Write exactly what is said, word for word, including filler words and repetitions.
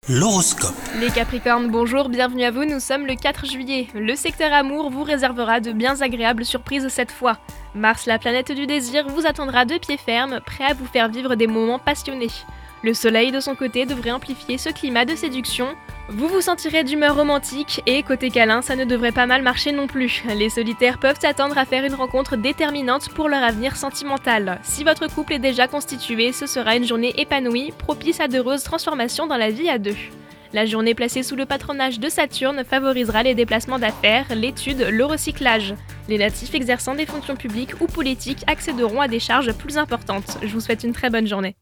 L'horoscope. Les Capricornes, bonjour, bienvenue à vous, nous sommes le quatre juillet. Le secteur amour vous réservera de bien agréables surprises cette fois. Mars, la planète du désir, vous attendra de pied ferme, prêt à vous faire vivre des moments passionnés. Le soleil, de son côté, devrait amplifier ce climat de séduction. Vous vous sentirez d'humeur romantique et côté câlin, ça ne devrait pas mal marcher non plus. Les solitaires peuvent s'attendre à faire une rencontre déterminante pour leur avenir sentimental. Si votre couple est déjà constitué, ce sera une journée épanouie, propice à d'heureuses transformations dans la vie à deux. La journée placée sous le patronage de Saturne favorisera les déplacements d'affaires, l'étude, le recyclage. Les natifs exerçant des fonctions publiques ou politiques accéderont à des charges plus importantes. Je vous souhaite une très bonne journée.